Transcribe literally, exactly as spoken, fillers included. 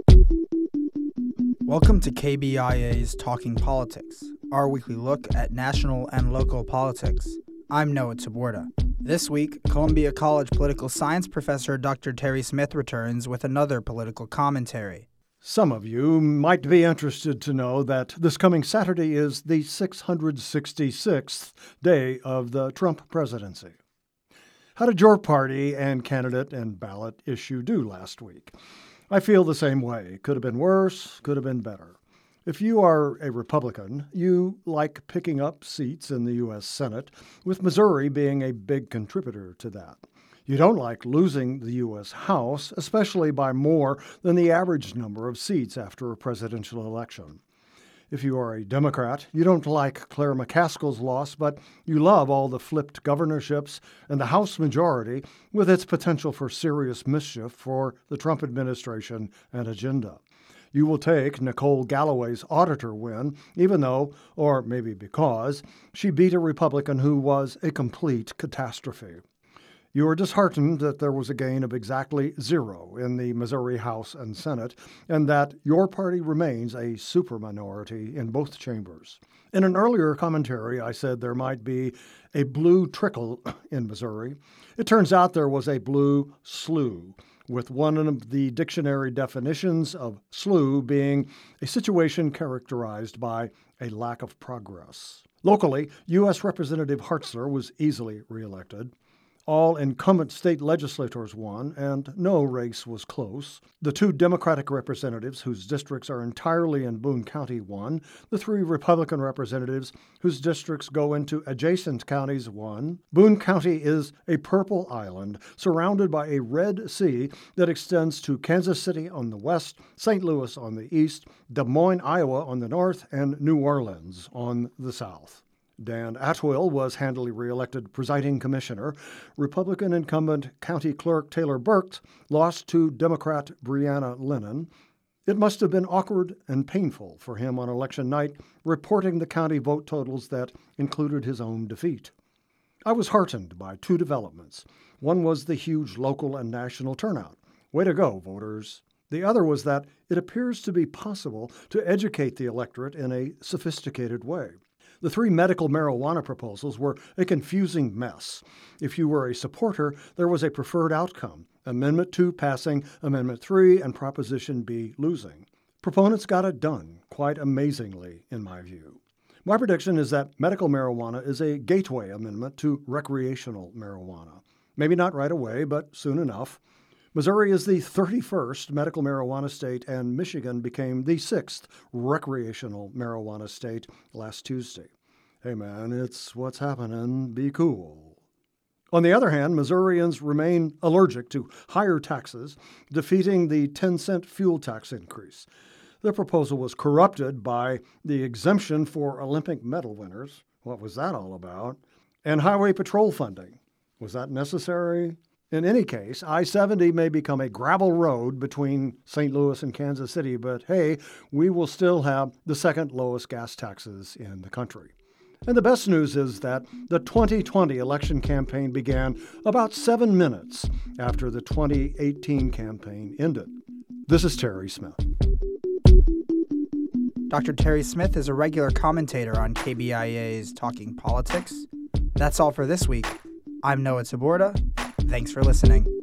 Welcome to K B I A's Talking Politics, our weekly look at national and local politics. I'm Noah Taborda. This week, Columbia College political science professor Doctor Terry Smith returns with another political commentary. Some of you might be interested to know that this coming Saturday is the six hundred sixty-sixth day of the Trump presidency. How did your party and candidate and ballot issue do last week? I feel the same way. Could have been worse, could have been better. If you are a Republican, you like picking up seats in the U S Senate, with Missouri being a big contributor to that. You don't like losing the U S House, especially by more than the average number of seats after a presidential election. If you are a Democrat, you don't like Claire McCaskill's loss, but you love all the flipped governorships and the House majority with its potential for serious mischief for the Trump administration and agenda. You will take Nicole Galloway's auditor win, even though, or maybe because, she beat a Republican who was a complete catastrophe. You are disheartened that there was a gain of exactly zero in the Missouri House and Senate, and that your party remains a superminority in both chambers. In an earlier commentary, I said there might be a blue trickle in Missouri. It turns out there was a blue slough, with one of the dictionary definitions of slough being a situation characterized by a lack of progress. Locally, U S Representative Hartzler was easily reelected. All incumbent state legislators won, and no race was close. The two Democratic representatives whose districts are entirely in Boone County won. The three Republican representatives whose districts go into adjacent counties won. Boone County is a purple island surrounded by a red sea that extends to Kansas City on the west, Saint Louis on the east, Des Moines, Iowa on the north, and New Orleans on the south. Dan Atwill was handily reelected presiding commissioner. Republican incumbent County Clerk Taylor Burks lost to Democrat Brianna Lennon. It must have been awkward and painful for him on election night, reporting the county vote totals that included his own defeat. I was heartened by two developments. One was the huge local and national turnout. Way to go, voters. The other was that it appears to be possible to educate the electorate in a sophisticated way. The three medical marijuana proposals were a confusing mess. If you were a supporter, there was a preferred outcome, Amendment two passing, Amendment three, and Proposition B losing. Proponents got it done, quite amazingly, in my view. My prediction is that medical marijuana is a gateway amendment to recreational marijuana. Maybe not right away, but soon enough. Missouri is the thirty-first medical marijuana state, and Michigan became the sixth recreational marijuana state last Tuesday. Hey man, it's what's happening. Be cool. On the other hand, Missourians remain allergic to higher taxes, defeating the ten cent fuel tax increase. The proposal was corrupted by the exemption for Olympic medal winners. What was that all about? And highway patrol funding. Was that necessary? In any case, I seventy may become a gravel road between Saint Louis and Kansas City, but hey, we will still have the second lowest gas taxes in the country. And the best news is that the twenty twenty election campaign began about seven minutes after the twenty eighteen campaign ended. This is Terry Smith. Doctor Terry Smith is a regular commentator on K B I A's Talking Politics. That's all for this week. I'm Noah Taborda. Thanks for listening.